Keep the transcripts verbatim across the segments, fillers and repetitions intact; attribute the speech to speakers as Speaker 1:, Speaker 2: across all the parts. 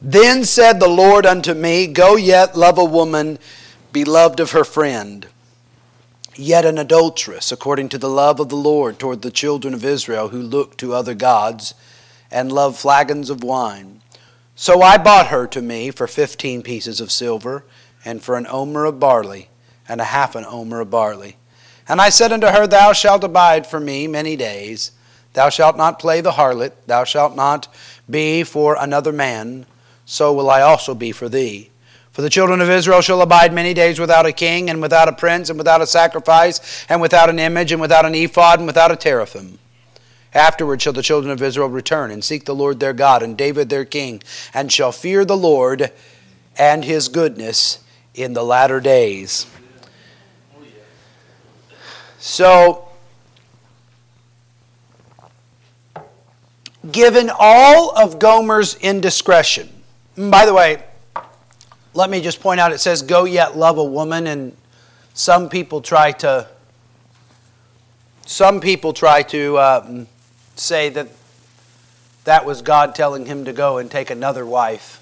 Speaker 1: Then said the Lord unto me, Go yet, love a woman, beloved of her friend, yet an adulteress, according to the love of the Lord toward the children of Israel, who look to other gods, and love flagons of wine. So I bought her to me for fifteen pieces of silver, and for an omer of barley, and a half an omer of barley. And I said unto her, Thou shalt abide for me many days. Thou shalt not play the harlot. Thou shalt not be for another man. So will I also be for thee. For the children of Israel shall abide many days without a king, and without a prince, and without a sacrifice, and without an image, and without an ephod, and without a teraphim. Afterward shall the children of Israel return, and seek the Lord their God, and David their king, and shall fear the Lord and his goodness in the latter days. So, given all of Gomer's indiscretion, by the way, let me just point out, it says, Go yet love a woman, and some people try to, some people try to um, say that that was God telling him to go and take another wife.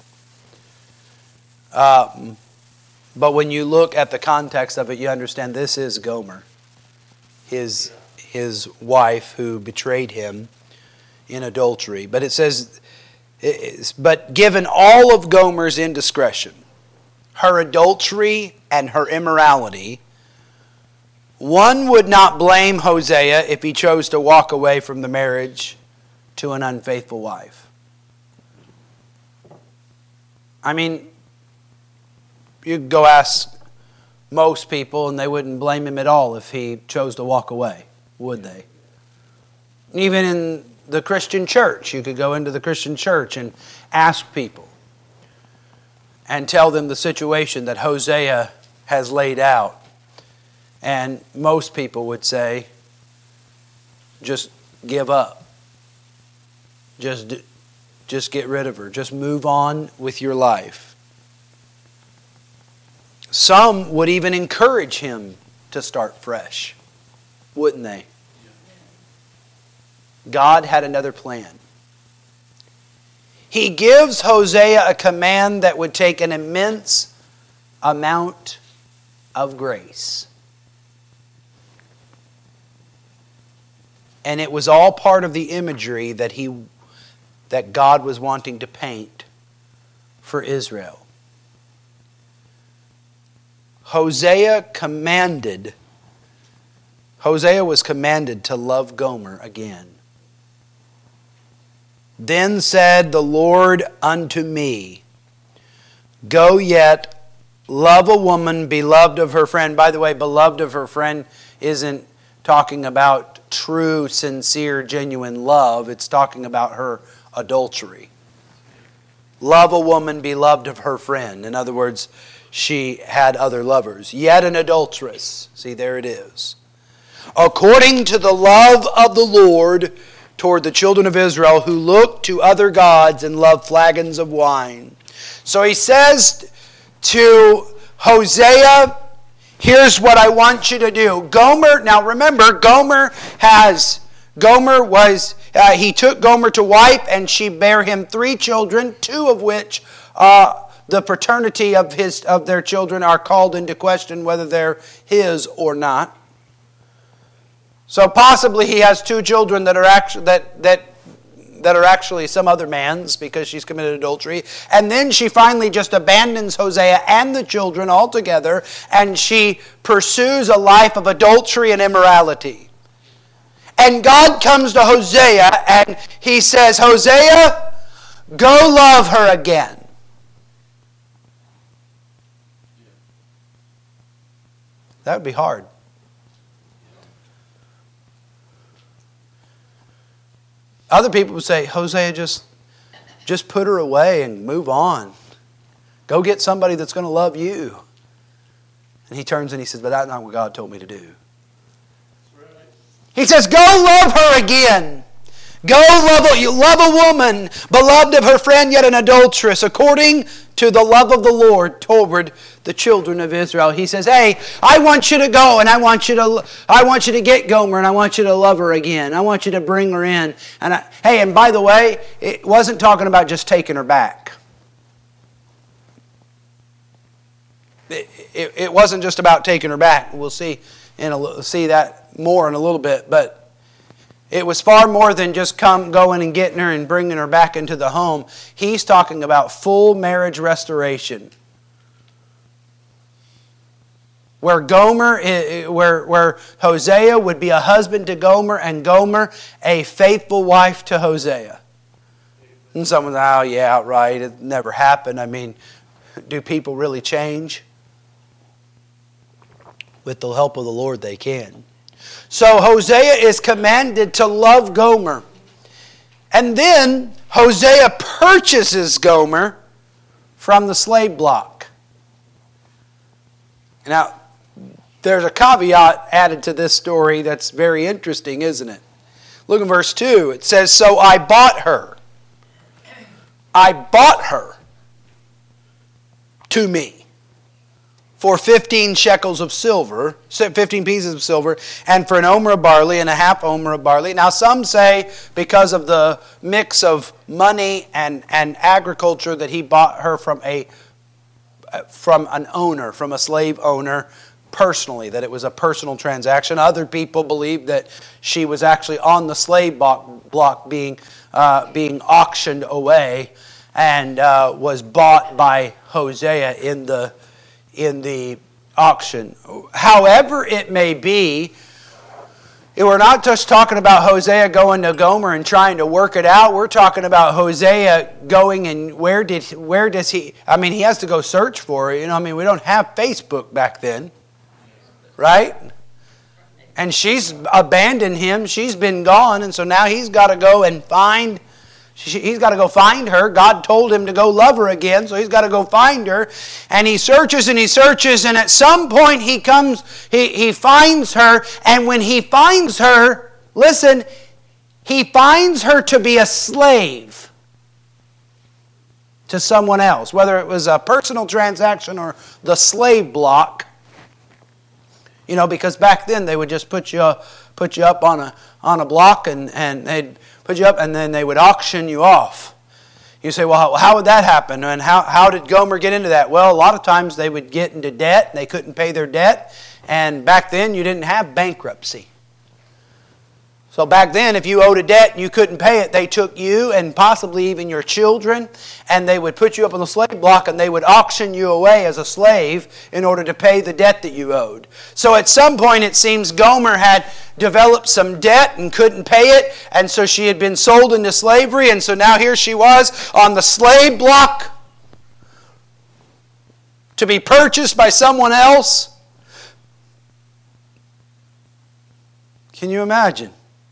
Speaker 1: Um, but when you look at the context of it, you understand this is Gomer, his, his wife who betrayed him in adultery. But it says, but given all of Gomer's indiscretion, her adultery and her immorality, one would not blame Hosea if he chose to walk away from the marriage to an unfaithful wife. I mean, you could go ask most people and they wouldn't blame him at all if he chose to walk away, would they? Even in the Christian church, you could go into the Christian church and ask people and tell them the situation that Hosea has laid out. And most people would say, just give up. Just, just get rid of her. Just move on with your life. Some would even encourage him to start fresh, wouldn't they? God had another plan. He gives Hosea a command that would take an immense amount of grace. And it was all part of the imagery that he, that God was wanting to paint for Israel. Hosea commanded, Hosea was commanded to love Gomer again. Then said the Lord unto me, Go yet, love a woman, beloved of her friend. By the way, beloved of her friend isn't talking about true, sincere, genuine love. It's talking about her adultery. Love a woman, beloved of her friend. In other words, she had other lovers. Yet an adulteress. See, there it is. According to the love of the Lord toward the children of Israel, who look to other gods and love flagons of wine. So he says to Hosea, here's what I want you to do. Gomer, now remember, Gomer has, Gomer was, uh, he took Gomer to wife, and she bare him three children, two of which uh, the paternity of his of their children are called into question whether they're his or not. So possibly he has two children that are actually that that that are actually some other man's because she's committed adultery. And then she finally just abandons Hosea and the children altogether, and she pursues a life of adultery and immorality. And God comes to Hosea and he says, Hosea, go love her again. That would be hard. Other people would say, Hosea, just, just put her away and move on. Go get somebody that's going to love you. And he turns and he says, but that's not what God told me to do. He says, go love her again. Go love a, you love a woman, beloved of her friend, yet an adulteress, according to the love of the Lord toward the children of Israel. He says, hey, I want you to go and I want you to I want you to get Gomer and I want you to love her again. I want you to bring her in. And I, hey, and by the way, it wasn't talking about just taking her back. it, it, it wasn't just about taking her back. We'll see in a, see that more in a little bit. But it was far more than just come going and getting her and bringing her back into the home. He's talking about full marriage restoration. Where Gomer, where, where Hosea would be a husband to Gomer and Gomer a faithful wife to Hosea. And someone's, oh yeah, right, it never happened. I mean, do people really change? With the help of the Lord, they can. So Hosea is commanded to love Gomer. And then Hosea purchases Gomer from the slave block. Now, there's a caveat added to this story that's very interesting, isn't it? Look at verse two. It says, so I bought her. I bought her to me for fifteen shekels of silver, fifteen pieces of silver, and for an omer of barley and a half omer of barley. Now some say because of the mix of money and, and agriculture that he bought her from a from an owner, from a slave owner personally, that it was a personal transaction. Other people believe that she was actually on the slave block, block being, uh, being auctioned away and uh, was bought by Hosea in the, in the auction. However it may be, we're not just talking about Hosea going to Gomer and trying to work it out. We're talking about Hosea going and where did where does he? I mean, he has to go search for it. You know, I mean, we don't have Facebook back then, right? And she's abandoned him. She's been gone, and so now he's got to go and find. He's got to go find her. God told him to go love her again, so he's got to go find her. And he searches and he searches, and at some point he comes, he, he finds her, and when he finds her, listen, he finds her to be a slave to someone else, whether it was a personal transaction or the slave block. You know, because back then they would just put you put you up on a on a block and, and they'd put you up and then they would auction you off. You say, well, how, how would that happen? And how, how did Gomer get into that? Well, a lot of times they would get into debt and they couldn't pay their debt. And back then you didn't have bankruptcy. So back then, if you owed a debt and you couldn't pay it, they took you and possibly even your children, and they would put you up on the slave block and they would auction you away as a slave in order to pay the debt that you owed. So at some point, it seems Gomer had developed some debt and couldn't pay it, and so she had been sold into slavery, and so now here she was on the slave block to be purchased by someone else. Can you imagine?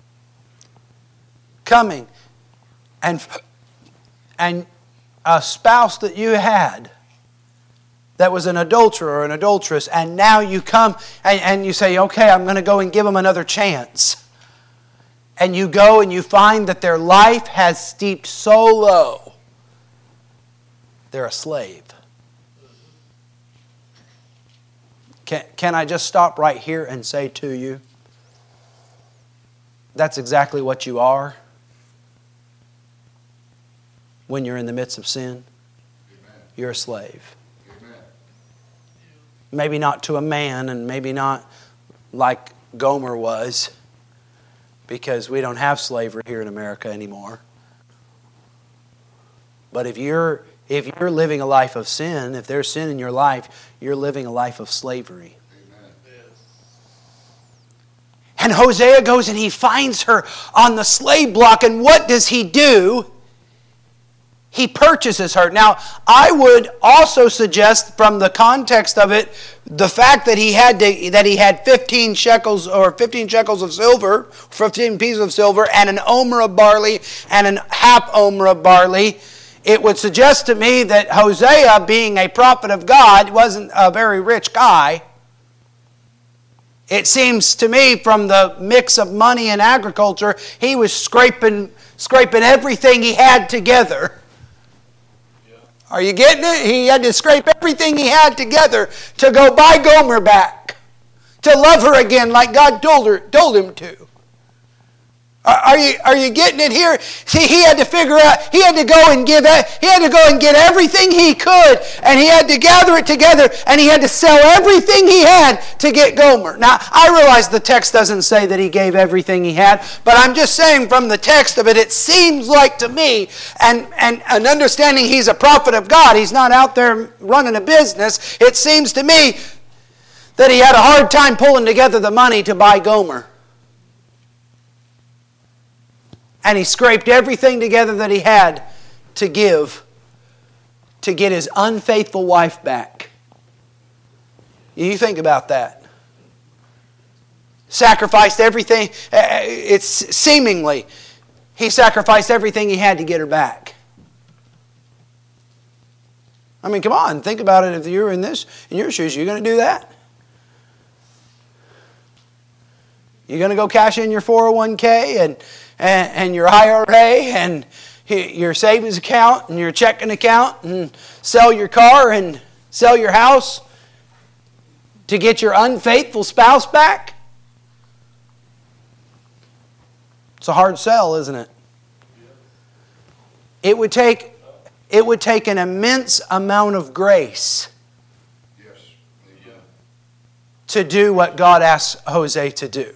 Speaker 1: Coming and and a spouse that you had that was an adulterer or an adulteress, and now you come and, and you say, okay, I'm going to go and give them another chance. And you go and you find that their life has steeped so low, they're a slave. Can, can I just stop right here and say to you, that's exactly what you are when you're in the midst of sin. Amen. You're a slave. Amen. Maybe not to a man, and maybe not like Gomer was, because we don't have slavery here in America anymore. But if you're if you're living a life of sin, if there's sin in your life, you're living a life of slavery. And Hosea goes and he finds her on the slave block, and what does he do? He purchases her. Now, I would also suggest from the context of it, the fact that he had to, that he had fifteen shekels or fifteen shekels of silver, fifteen pieces of silver, and an omer of barley and an half omer of barley. It would suggest to me that Hosea, being a prophet of God, wasn't a very rich guy. It seems to me from the mix of money and agriculture, he was scraping, scraping everything he had together. Are you getting it? He had to scrape everything he had together to go buy Gomer back, to love her again like God told her, told him to. Are you, are you getting it here? See, he had to figure out, he had to go and give, he had to go and get everything he could, and he had to gather it together, and he had to sell everything he had to get Gomer. Now, I realize the text doesn't say that he gave everything he had, but I'm just saying from the text of it, it seems like to me, and, and, and understanding he's a prophet of God, he's not out there running a business, it seems to me that he had a hard time pulling together the money to buy Gomer. And he scraped everything together that he had to give to get his unfaithful wife back. You think about that. Sacrificed everything. It's seemingly, he sacrificed everything he had to get her back. I mean, come on, think about it. If you're in this, in your shoes, you're going to do that? You're going to go cash in your four oh one k and And, and your I R A and your savings account and your checking account and sell your car and sell your house to get your unfaithful spouse back? It's a hard sell, isn't it? It would take, it would take an immense amount of grace to do what God asked Hosea to do.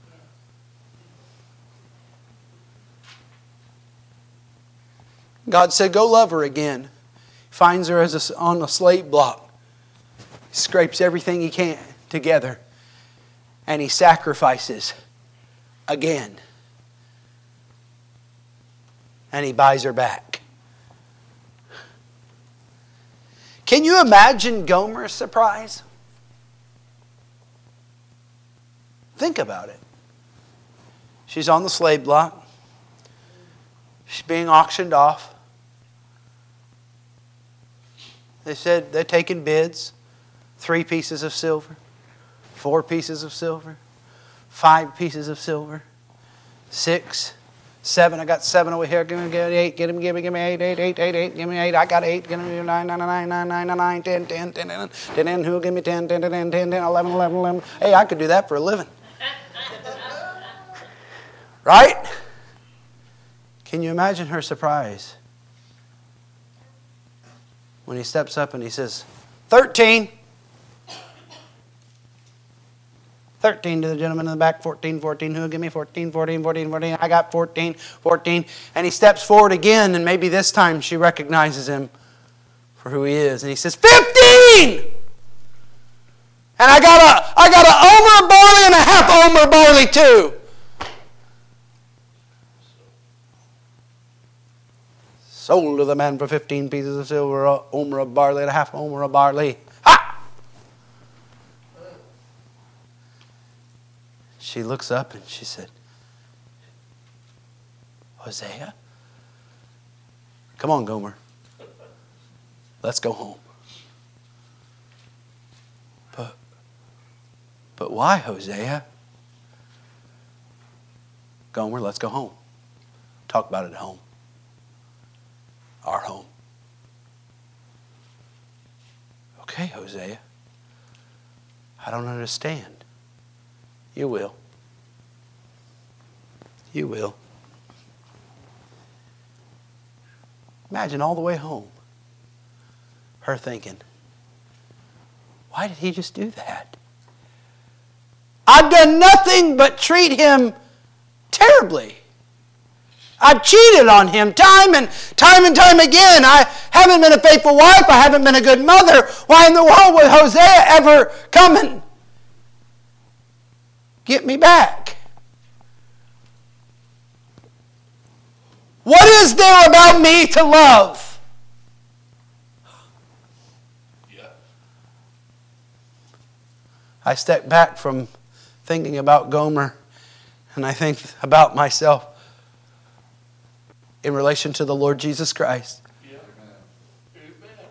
Speaker 1: God said, go love her again. Finds her as a, on a slate block. He scrapes everything he can together. And he sacrifices again. And he buys her back. Can you imagine Gomer's surprise? Think about it. She's on the slave block. She's being auctioned off. They said they're taking bids. Three pieces of silver. Four pieces of silver. Five pieces of silver. Six. Seven. I got seven over here. Give me, give me eight. Give me, give me, give me eight, eight, eight, eight, eight. Give me eight. I got eight. Give me nine, nine, nine, nine, nine, nine, nine, ten, ten, ten, ten, ten, ten. Who give me ten, ten, ten, ten, ten, ten, eleven, eleven, eleven. Hey, I could do that for a living. Right? Can you imagine her surprise when he steps up and he says, thirteen. thirteen to the gentleman in the back, fourteen, fourteen. Who'll give me fourteen, fourteen, fourteen, fourteen. I got fourteen, fourteen. And he steps forward again, and maybe this time she recognizes him for who he is. And he says, fifteen! And I got a, I got an omer of barley and a half omer of barley too. Sold to the man for fifteen pieces of silver, a omer of barley and a half omer of barley. Ha! She looks up and she said, Hosea? Come on, Gomer. Let's go home. But, but why, Hosea? Gomer, let's go home. Talk about it at home. Our home. Okay, Hosea. I don't understand. You will. You will. Imagine all the way home, her thinking, why did he just do that? I've done nothing but treat him terribly. I've cheated on him time and time and time again. I haven't been a faithful wife. I haven't been a good mother. Why in the world would Hosea ever come and get me back? What is there about me to love? Yeah. I step back from thinking about Gomer and I think about myself in relation to the Lord Jesus Christ. Yeah. Amen.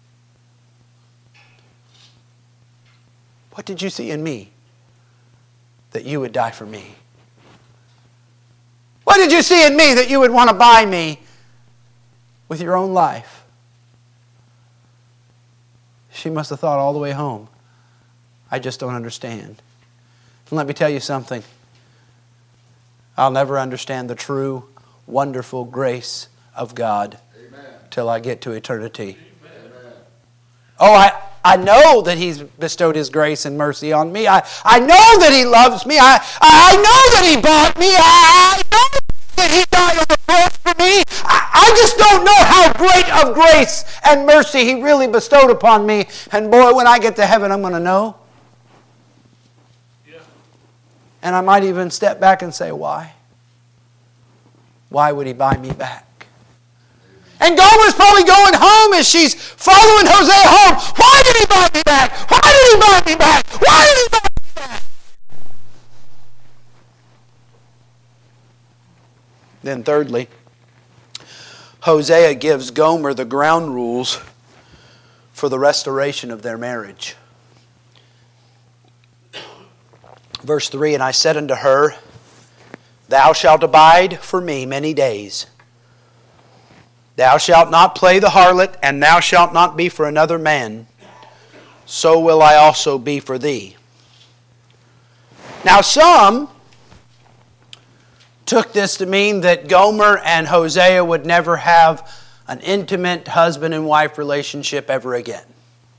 Speaker 1: What did you see in me that you would die for me? What did you see in me that you would want to buy me with your own life? She must have thought all the way home, I just don't understand. And let me tell you something. I'll never understand the true, wonderful grace of God till I get to eternity. Amen. Oh, I, I know that He's bestowed His grace and mercy on me. I, I know that He loves me. I, I know that He bought me. I, I know that He died on the cross for me. I, I just don't know how great of grace and mercy He really bestowed upon me. And boy, when I get to heaven, I'm going to know. Yeah. And I might even step back and say, why? Why would He buy me back? And Gomer's probably going home as she's following Hosea home. Why did He buy me back? Why did He buy me back? Why did He buy me back? Then thirdly, Hosea gives Gomer the ground rules for the restoration of their marriage. Verse three, and I said unto her, Thou shalt abide for me many days. Thou shalt not play the harlot, and thou shalt not be for another man. So will I also be for thee. Now some took this to mean that Gomer and Hosea would never have an intimate husband and wife relationship ever again.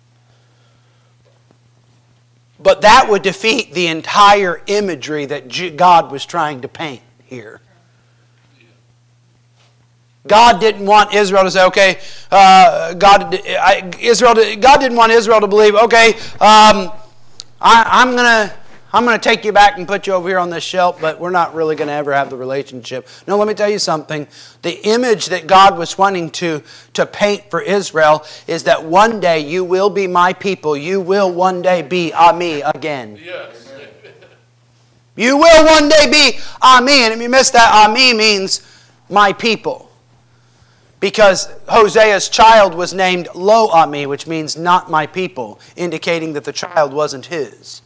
Speaker 1: But that would defeat the entire imagery that God was trying to paint here. God didn't want Israel to say, okay, uh, God, I, Israel, God didn't want Israel to believe, okay, um, I, I'm gonna, I'm gonna take you back and put you over here on this shelf, but we're not really gonna ever have the relationship. No, let me tell you something. The image that God was wanting to to paint for Israel is that one day you will be my people. You will one day be Ami again. Yes. You will one day be Ami, and if you miss that, Ami means my people. Because Hosea's child was named Lo Ami, which means not my people, indicating that the child wasn't his.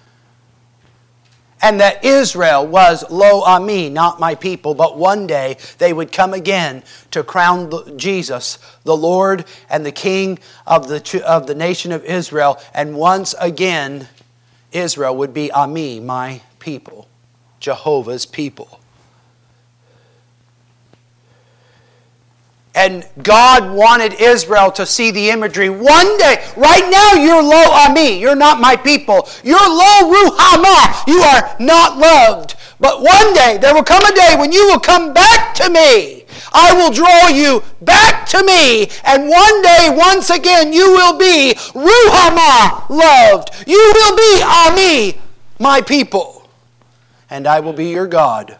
Speaker 1: And that Israel was Lo Ami, not my people, but one day they would come again to crown Jesus, the Lord and the King of the, of the nation of Israel. And once again, Israel would be Ami, my people, Jehovah's people. And God wanted Israel to see the imagery. One day, right now you're Lo Ami. You're not my people. You're Lo Ruhamah. You are not loved. But one day, there will come a day when you will come back to me. I will draw you back to me. And one day, once again, you will be Ruhamah, loved. You will be Ami, my people. And I will be your God.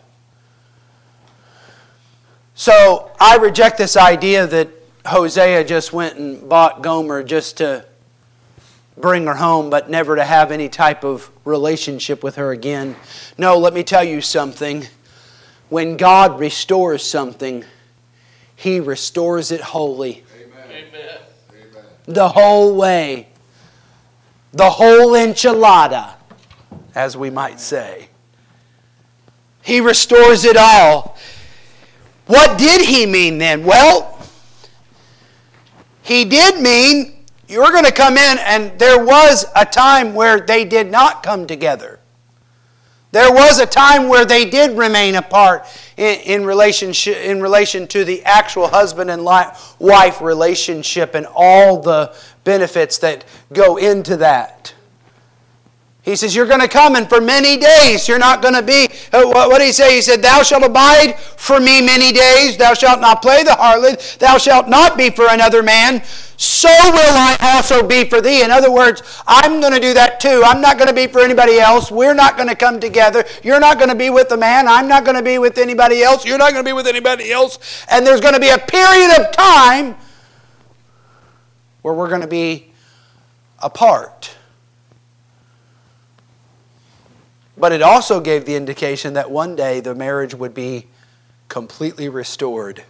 Speaker 1: So I reject this idea that Hosea just went and bought Gomer just to bring her home, but never to have any type of relationship with her again. No, let me tell you something. When God restores something, He restores it wholly. Amen. Amen. The whole way. The whole enchilada, as we might say. He restores it all. What did He mean then? Well, He did mean you're going to come in, and there was a time where they did not come together. There was a time where they did remain apart in, in, relationship, in relation to the actual husband and wife relationship and all the benefits that go into that. He says, you're going to come, and for many days you're not going to be... What did He say? He said, Thou shalt abide for me many days. Thou shalt not play the harlot. Thou shalt not be for another man. So will I also be for thee. In other words, I'm going to do that too. I'm not going to be for anybody else. We're not going to come together. You're not going to be with a man. I'm not going to be with anybody else. You're not going to be with anybody else. And there's going to be a period of time where we're going to be apart. But it also gave the indication that one day the marriage would be completely restored.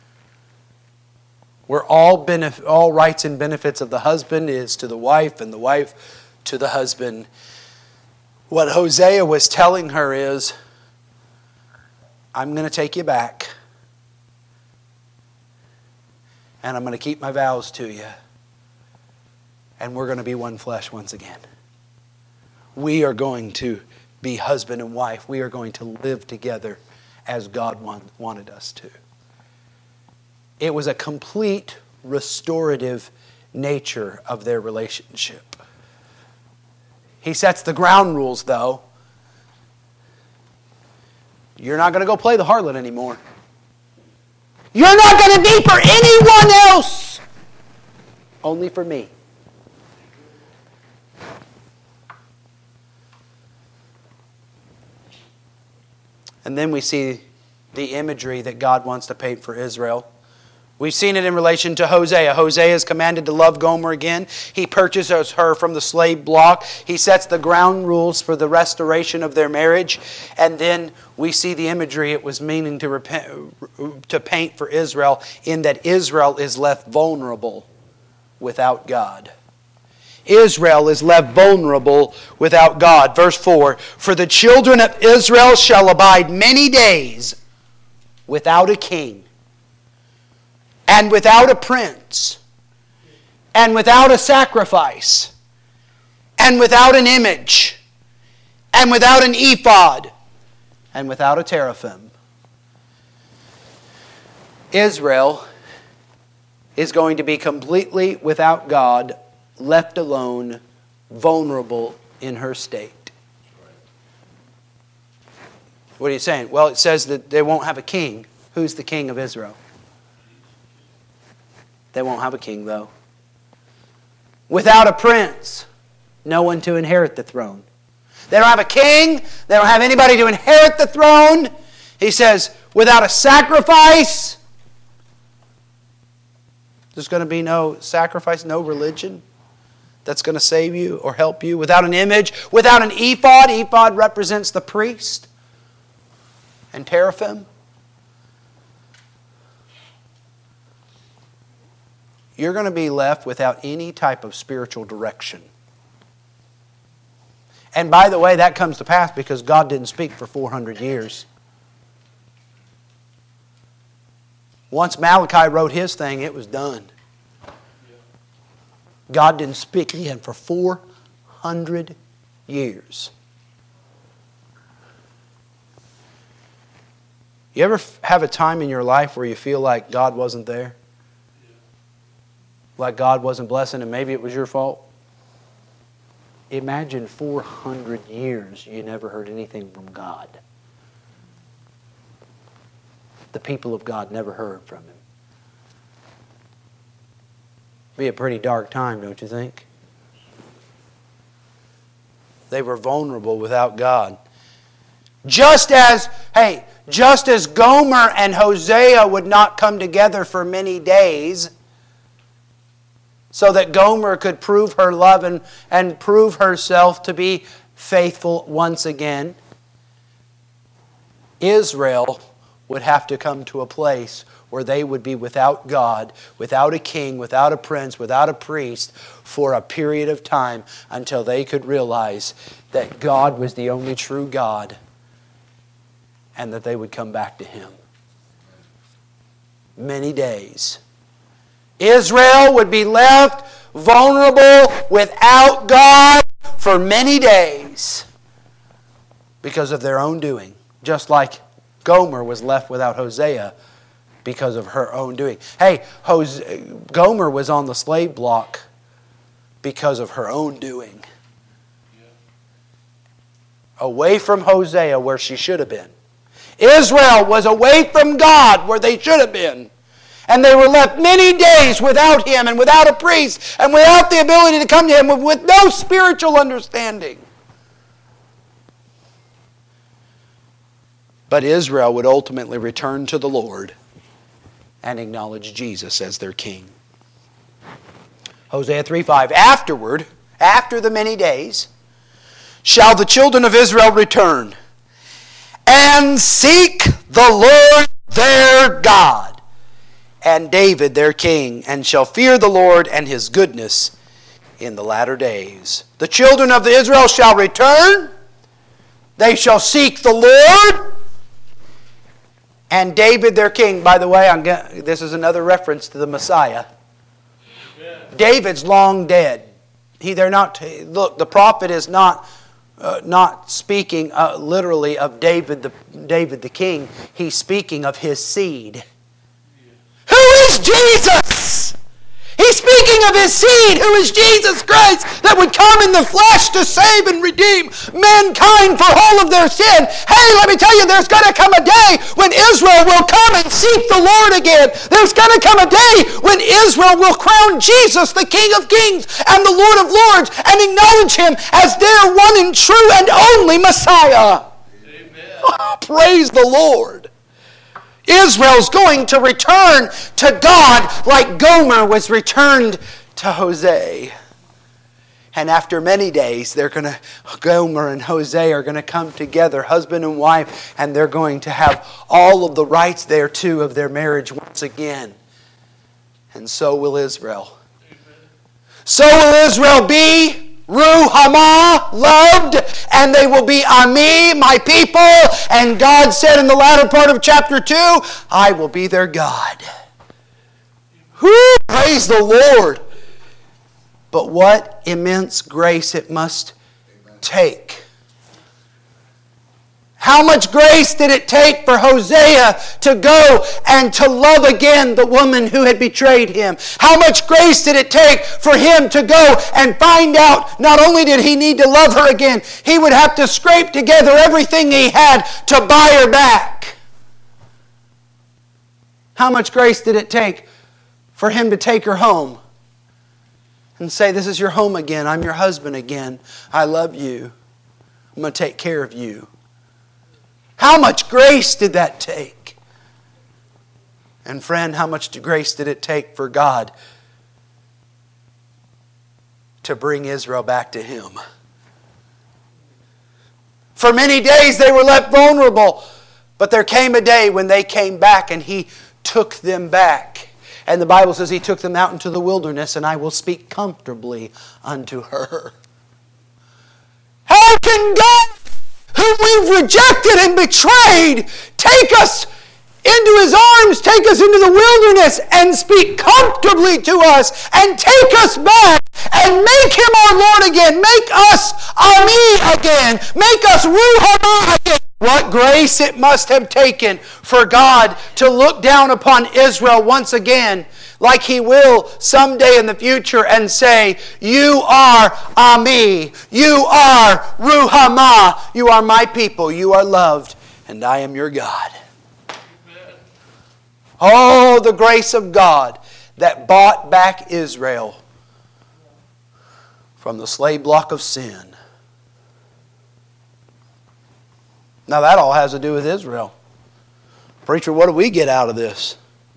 Speaker 1: Where all benef- all rights and benefits of the husband is to the wife and the wife to the husband. What Hosea was telling her is, I'm going to take you back. And I'm going to keep my vows to you. And we're going to be one flesh once again. We are going to be husband and wife. We are going to live together as God want, wanted us to. It was a complete restorative nature of their relationship. He sets the ground rules, though. You're not going to go play the harlot anymore. You're not going to be for anyone else. Only for me. And then we see the imagery that God wants to paint for Israel. We've seen it in relation to Hosea. Hosea is commanded to love Gomer again. He purchases her from the slave block. He sets the ground rules for the restoration of their marriage. And then we see the imagery it was meaning to, repent, to paint for Israel, in that Israel is left vulnerable without God. Israel is left vulnerable without God. Verse four, for the children of Israel shall abide many days without a king, and without a prince, and without a sacrifice, and without an image, and without an ephod, and without a teraphim. Israel is going to be completely without God, left alone, vulnerable in her state. What are you saying? Well, it says that they won't have a king. Who's the king of Israel? They won't have a king, though. Without a prince, no one to inherit the throne. They don't have a king. They don't have anybody to inherit the throne. He says, without a sacrifice. There's going to be no sacrifice, no religion that's going to save you or help you. Without an image, without an ephod. Ephod represents the priest. And teraphim. You're going to be left without any type of spiritual direction. And by the way, that comes to pass because God didn't speak for four hundred years. Once Malachi wrote his thing, it was done. God didn't speak again for four hundred years. You ever have a time in your life where you feel like God wasn't there? Like God wasn't blessing and maybe it was your fault? Imagine four hundred years you never heard anything from God. The people of God never heard from Him. Be a pretty dark time, don't you think? They were vulnerable without God. Just as, hey, just as Gomer and Hosea would not come together for many days, so that Gomer could prove her love and, and prove herself to be faithful once again, Israel would have to come to a place where they would be without God, without a king, without a prince, without a priest, for a period of time until they could realize that God was the only true God and that they would come back to Him. Many days. Israel would be left vulnerable without God for many days because of their own doing. Just like Gomer was left without Hosea because of her own doing. Hey, Hosea, Gomer was on the slave block because of her own doing. Away from Hosea where she should have been. Israel was away from God where they should have been. And they were left many days without Him and without a priest and without the ability to come to Him with no spiritual understanding. But Israel would ultimately return to the Lord and acknowledge Jesus as their king. Hosea three five, afterward, after the many days, shall the children of Israel return and seek the Lord their God and David their king, and shall fear the Lord and His goodness in the latter days. The children of Israel shall return, they shall seek the Lord, and David their king. By the way, I'm gonna, this is another reference to the Messiah. Amen. David's long dead. He, they're not. Look, the prophet is not uh, not speaking uh, literally of David the, David the king. He's speaking of his seed. Who is Jesus? He's speaking of His seed, who is Jesus Christ, that would come in the flesh to save and redeem mankind for all of their sin. Hey, let me tell you, there's going to come a day when Israel will come and seek the Lord again. There's going to come a day when Israel will crown Jesus, the King of Kings and the Lord of Lords, and acknowledge Him as their one and true and only Messiah. Amen. Oh, praise the Lord. Israel's going to return to God like Gomer was returned to Hosea. And after many days, they're going to, Gomer and Hosea are going to come together, husband and wife, and they're going to have all of the rights thereto of their marriage once again. And so will Israel. So will Israel be Ruhamah, loved, and they will be Ami, my people. And God said in the latter part of chapter two, I will be their God. Whew, praise the Lord. But what immense grace it must take. How much grace did it take for Hosea to go and to love again the woman who had betrayed him? How much grace did it take for him to go and find out not only did he need to love her again, he would have to scrape together everything he had to buy her back? How much grace did it take for him to take her home and say, this is your home again, I'm your husband again, I love you, I'm going to take care of you? How much grace did that take? And friend, how much grace did it take for God to bring Israel back to Him? For many days they were left vulnerable, but there came a day when they came back and He took them back. And the Bible says He took them out into the wilderness, and I will speak comfortably unto her. How can God, whom we've rejected and betrayed, take us into His arms, take us into the wilderness, and speak comfortably to us, and take us back, and make Him our Lord again, make us Ami again, make us Ruhamah again? What grace it must have taken for God to look down upon Israel once again, like He will someday in the future, and say, you are Ami, you are Ruhamah, you are my people, you are loved, and I am your God. Amen. Oh, the grace of God that bought back Israel from the slave block of sin. Now that all has to do with Israel. Preacher, what do we get out of this?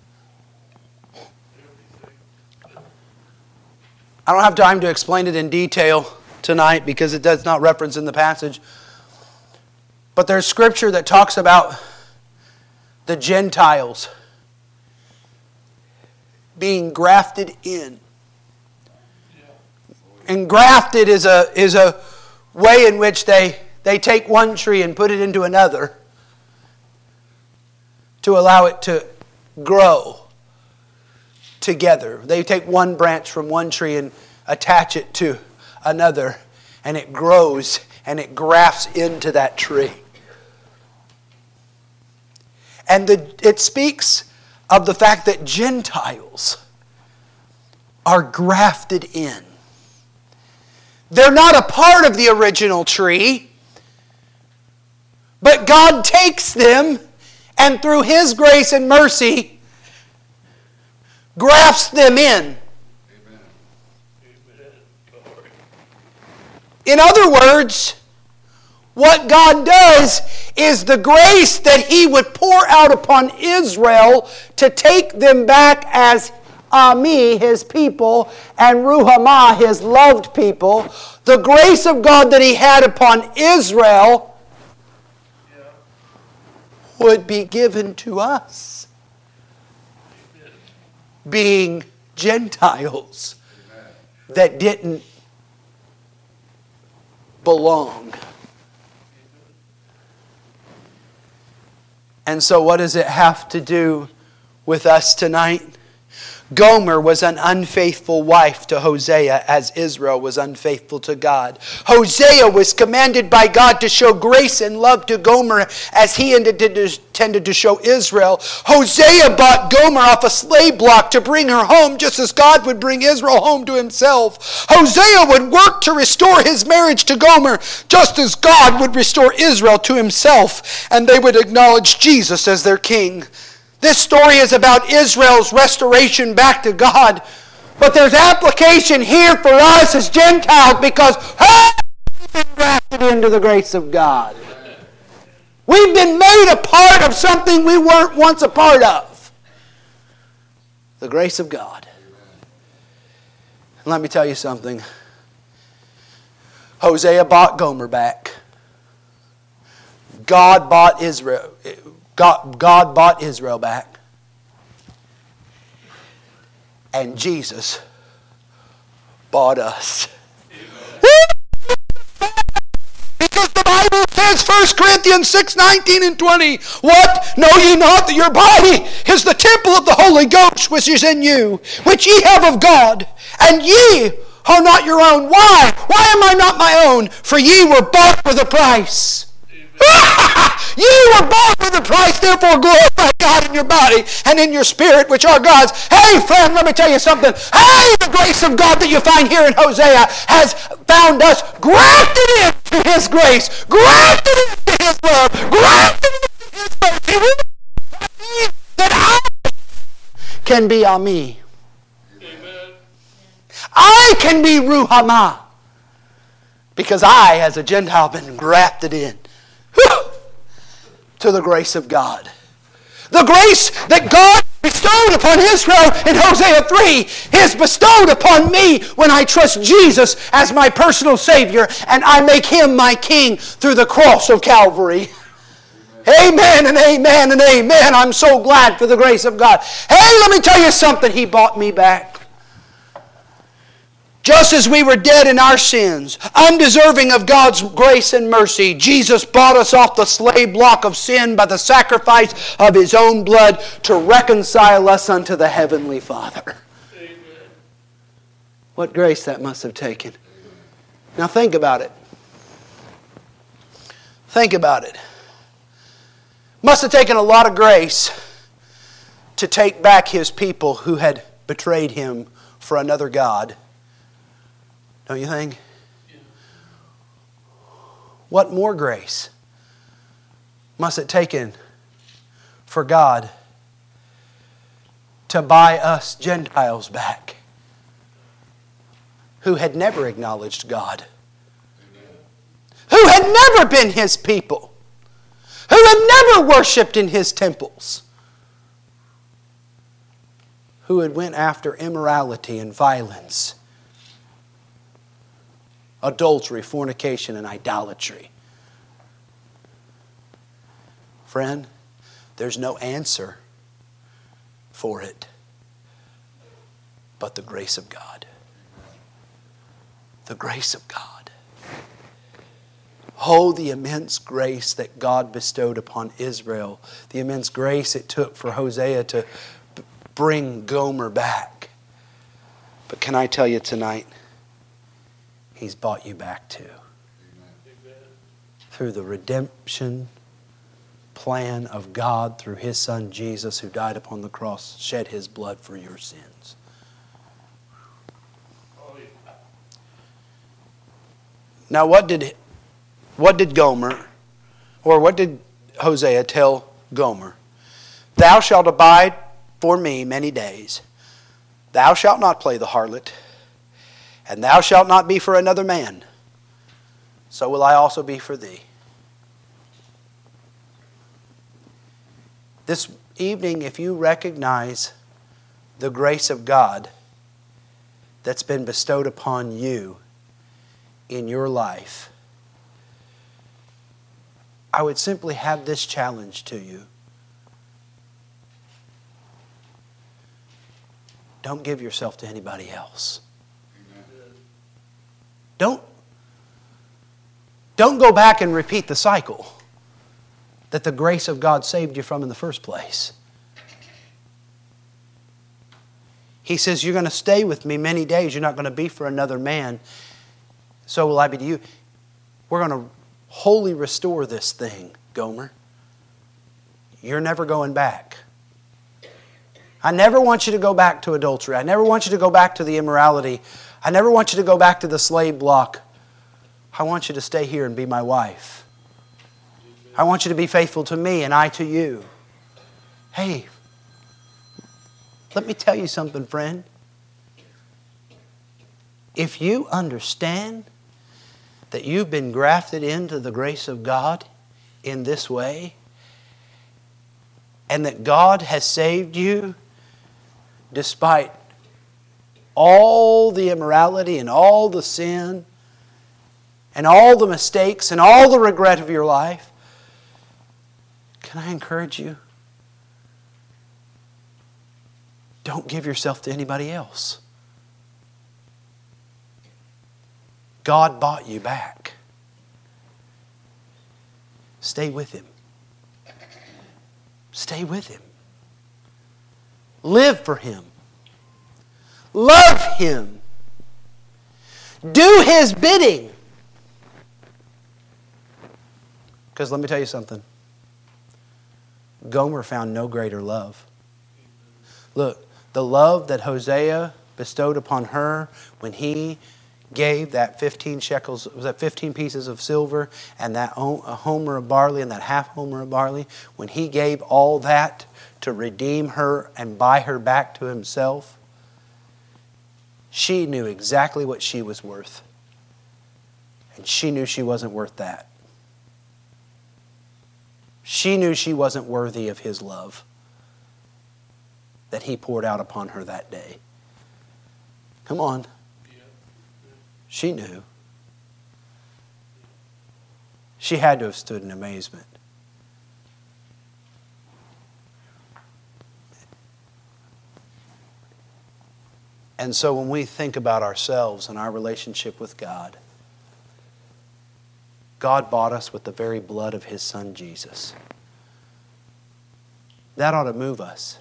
Speaker 1: I don't have time to explain it in detail tonight because it does not reference in the passage. But there's scripture that talks about the Gentiles being grafted in. And grafted is a, is a way in which they, they take one tree and put it into another to allow it to grow together. They take one branch from one tree and attach it to another, and it grows and it grafts into that tree. And the, it speaks of the fact that Gentiles are grafted in. They're not a part of the original tree, but God takes them and through His grace and mercy grafts them in. Amen. In other words, what God does is the grace that He would pour out upon Israel to take them back as Ami, His people, and Ruhamah, His loved people. The grace of God that He had upon Israel would be given to us, being Gentiles that didn't belong. And so what does it have to do with us tonight? Gomer was an unfaithful wife to Hosea, as Israel was unfaithful to God. Hosea was commanded by God to show grace and love to Gomer as he intended to show Israel. Hosea bought Gomer off a slave block to bring her home, just as God would bring Israel home to himself. Hosea would work to restore his marriage to Gomer, just as God would restore Israel to himself, and they would acknowledge Jesus as their king. This story is about Israel's restoration back to God. But there's application here for us as Gentiles because hey, we've been grafted into the grace of God. We've been made a part of something we weren't once a part of. The grace of God. And let me tell you something. Hosea bought Gomer back. God bought Israel. God, God bought Israel back. And Jesus bought us. Because the Bible says, First Corinthians six, nineteen and twenty, what? Know ye not that your body is the temple of the Holy Ghost which is in you, which ye have of God, and ye are not your own. Why? Why am I not my own? For ye were bought with a price. You were bought with a price, therefore glorify God in your body and in your spirit, which are God's. Hey, friend, let me tell you something. Hey, the grace of God that you find here in Hosea has found us grafted into His grace, grafted into His love, grafted into His mercy. That I can be Ami. Amen. I can be Ruhamah. Because I, as a Gentile, been grafted in to the grace of God. The grace that God bestowed upon Israel in Hosea three is bestowed upon me when I trust Jesus as my personal Savior and I make Him my King through the cross of Calvary. Amen and amen and amen. I'm so glad for the grace of God. Hey, let me tell you something. He bought me back. Just as we were dead in our sins, undeserving of God's grace and mercy, Jesus bought us off the slave block of sin by the sacrifice of His own blood to reconcile us unto the Heavenly Father. Amen. What grace that must have taken. Now think about it. Think about it. Must have taken a lot of grace to take back His people who had betrayed Him for another god. Don't you think? Yeah. What more grace must it taken for God to buy us Gentiles back who had never acknowledged God, who had never been His people, who had never worshipped in His temples, who had went after immorality and violence, adultery, fornication, and idolatry. Friend, there's no answer for it but the grace of God. The grace of God. Oh, the immense grace that God bestowed upon Israel. The immense grace it took for Hosea to bring Gomer back. But can I tell you tonight, He's bought you back too. Amen. Through the redemption plan of God through His Son Jesus, who died upon the cross, shed His blood for your sins. Now what did what did Gomer, or what did Hosea tell Gomer? Thou shalt abide for me many days. Thou shalt not play the harlot. And thou shalt not be for another man. So will I also be for thee. This evening, if you recognize the grace of God that's been bestowed upon you in your life, I would simply have this challenge to you. Don't give yourself to anybody else. Don't, don't go back and repeat the cycle that the grace of God saved you from in the first place. He says, you're going to stay with me many days. You're not going to be for another man. So will I be to you. We're going to wholly restore this thing, Gomer. You're never going back. I never want you to go back to adultery. I never want you to go back to the immorality. I never want you to go back to the slave block. I want you to stay here and be my wife. I want you to be faithful to me and I to you. Hey, let me tell you something, friend. If you understand that you've been grafted into the grace of God in this way, and that God has saved you despite all the immorality and all the sin and all the mistakes and all the regret of your life, can I encourage you? Don't give yourself to anybody else. God bought you back. Stay with Him. Stay with Him. Live for Him. Love Him. Do His bidding. Because let me tell you something. Gomer found no greater love. Look, the love that Hosea bestowed upon her when he gave that fifteen shekels, was that fifteen pieces of silver and that a homer of barley and that half homer of barley, when he gave all that to redeem her and buy her back to himself, she knew exactly what she was worth. And she knew she wasn't worth that. She knew she wasn't worthy of his love that he poured out upon her that day. Come on. She knew. She had to have stood in amazement. And so when we think about ourselves and our relationship with God, God bought us with the very blood of His Son, Jesus. That ought to move us.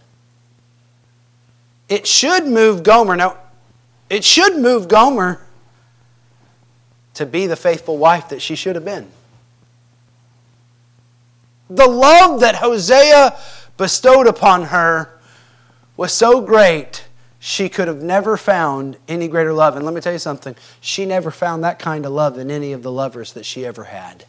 Speaker 1: It should move Gomer. Now, it should move Gomer to be the faithful wife that she should have been. The love that Hosea bestowed upon her was so great, she could have never found any greater love. And let me tell you something, she never found that kind of love in any of the lovers that she ever had.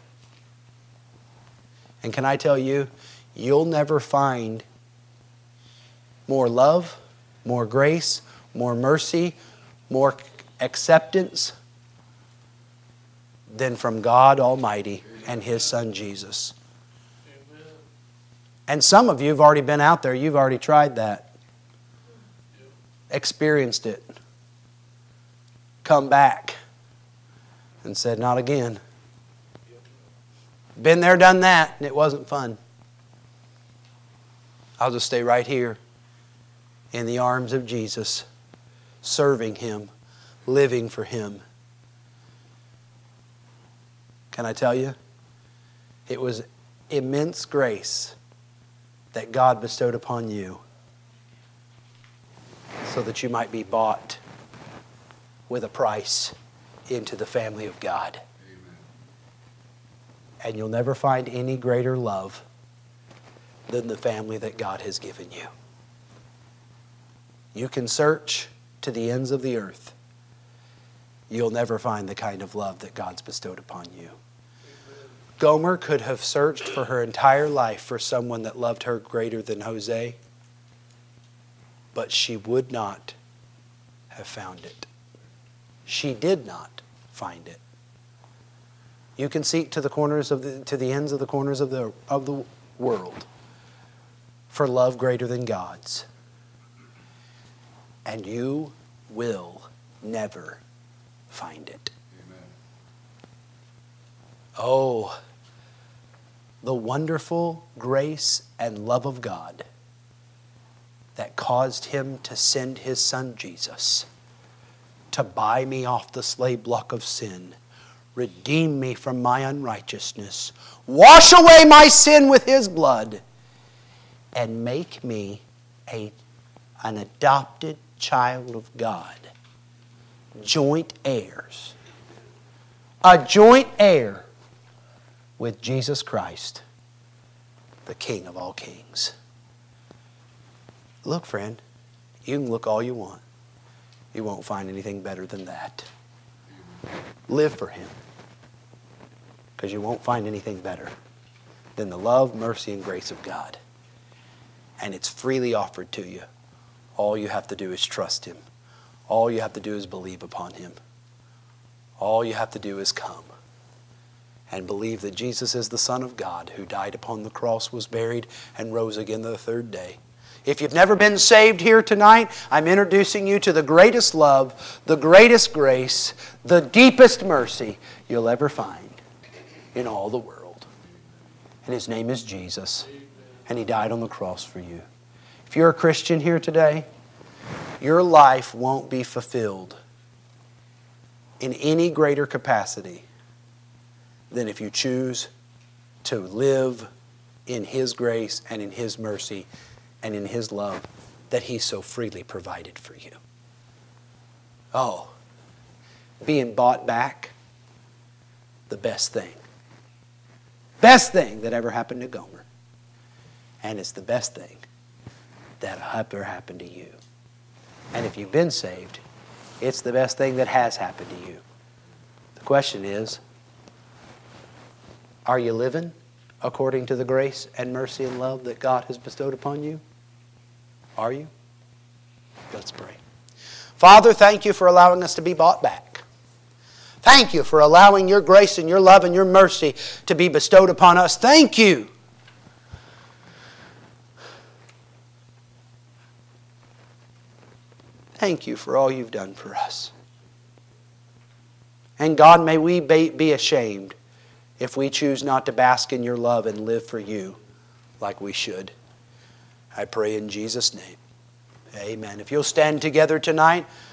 Speaker 1: And can I tell you, you'll never find more love, more grace, more mercy, more acceptance than from God Almighty and His Son Jesus. Amen. And some of you have already been out there. You've already tried that. Yep. Experienced it. Come back and said, not again. Yep. Been there, done that, and it wasn't fun. I'll just stay right here in the arms of Jesus, serving Him, living for Him. Can I tell you? It was immense grace that God bestowed upon you so that you might be bought with a price into the family of God. Amen. And you'll never find any greater love than the family that God has given you. You can search to the ends of the earth. You'll never find the kind of love that God's bestowed upon you. Gomer could have searched for her entire life for someone that loved her greater than Hosea, but she would not have found it. She did not find it. You can seek to the corners of the to the ends of the corners of the of the world for love greater than God's, and you will never find it. Amen. Oh, the wonderful grace and love of God that caused Him to send His Son Jesus to buy me off the slave block of sin, redeem me from my unrighteousness, wash away my sin with His blood, and make me a, an adopted child of God. Joint heirs. A joint heir with Jesus Christ, the King of all kings. Look, friend, you can look all you want. You won't find anything better than that. Live for Him. Because you won't find anything better than the love, mercy, and grace of God. And it's freely offered to you. All you have to do is trust Him. All you have to do is believe upon Him. All you have to do is come and believe that Jesus is the Son of God who died upon the cross, was buried, and rose again the third day. If you've never been saved here tonight, I'm introducing you to the greatest love, the greatest grace, the deepest mercy you'll ever find in all the world. And His name is Jesus, and He died on the cross for you. If you're a Christian here today, your life won't be fulfilled in any greater capacity than if you choose to live in His grace and in His mercy and in His love that He so freely provided for you. Oh, being bought back, the best thing. Best thing that ever happened to Gomer. And it's the best thing that ever happened to you. And if you've been saved, it's the best thing that has happened to you. The question is, are you living according to the grace and mercy and love that God has bestowed upon you? Are you? Let's pray. Father, thank You for allowing us to be bought back. Thank You for allowing Your grace and Your love and Your mercy to be bestowed upon us. Thank You. Thank You for all You've done for us. And God, may we be ashamed if we choose not to bask in Your love and live for You like we should. I pray in Jesus' name. Amen. If you'll stand together tonight,